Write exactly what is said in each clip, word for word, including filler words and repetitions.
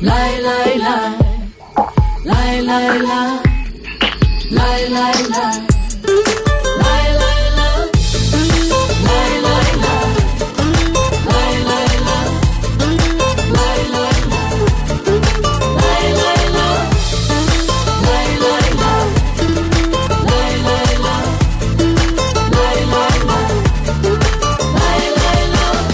Lay lay lay, lay lay lay, lay lay lay, lay lay lay, lay lay lay, lay lay lay, lay lay lay, lay lay lay, lay lay lay, lay lay lay, lay lay lay, lay lay lay.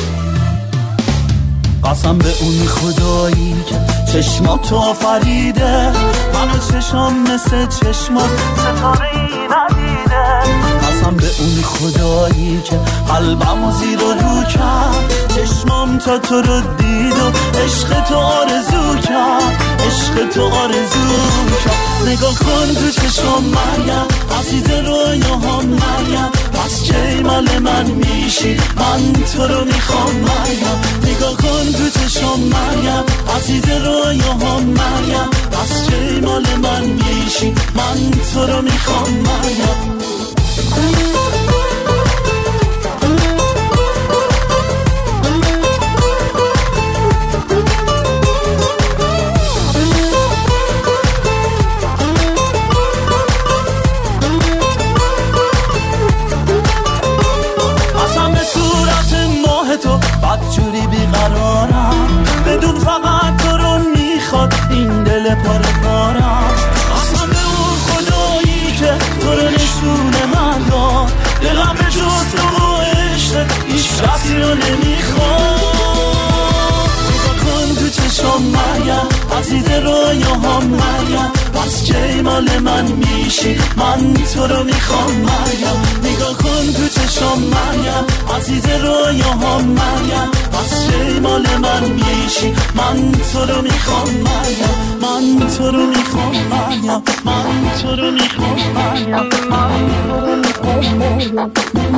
قسم به اون خدایی که چشماتو آفریده، منو چشام مثل چشمات ستاره‌ای ندیده. قسم به اون خدایی که قلبمو زیر و رو کرد، چشمام تا تو رو دید و عشق تو آرزو کرد، عشق تو آرزو کرد. نگاه کن تو چشم مریم، عزیز رویاهام مریم، پس کی مال من میشی؟ من تو رو میخوام مریم. نگاه کن تو چشم مریم، عزیز رویاهام مریم، پس کی مال من میشی؟ من تو رو میخوام مریم. بدجوری بیقرارم، بدون فقط تو رو میخواد این دل پاره پارم. قسم به اون خدایی که تو رو نشونه من داد، دلم به جز تو و عشقت هیچ کسی رو نمیخواد. نگاه کن تو چشم مریم، عزیز رویاهام مریم، پس کی مال من میشی؟ من تو رو میخوام مریم. نگاه کن تو چشم مریم، عزیز رویاهام مریم، پس کی مال من میشی؟ من تو رو میخوام مریم، من تو رو میخوام مریم، من تو رو میخوام مریم، من تو رو میخوام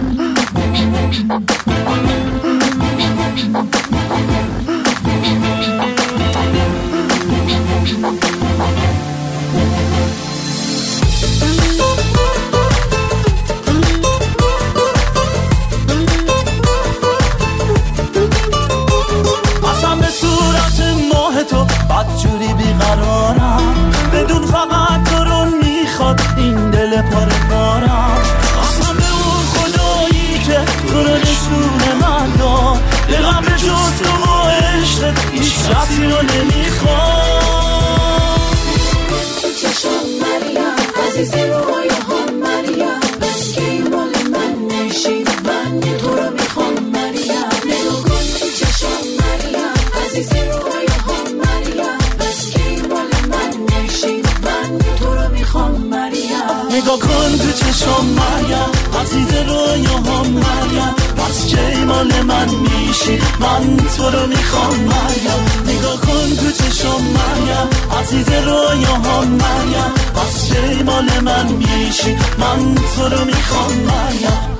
بدجوری بیقرارم، بدون فقط تو رو میخواد این دل پاره پارم. قسم به اون خدایی که تو رو نشونه من داد، دلم به جز تو و عشقت هیچ کسی رو نمیخواد. تو چشم مریم، عزیز رویاهام مریم، بس کی مال من میشی؟ من تو رو میخوام مریم. نگاه کن تو چشم مریم، عزیز رویاهام مریم، بس کی مال من میشی؟ من تو رو میخوام مریم. نگاه کن تو چشم مریم، عزیز رویاهام مریم، پس کی مال من میشی؟ من تو رو میخوام مریم. نگاه کن تو چشم مریم، عزیز رویاهام مریم، پس کی مال من میشی؟ من تو رو میخوام مریم.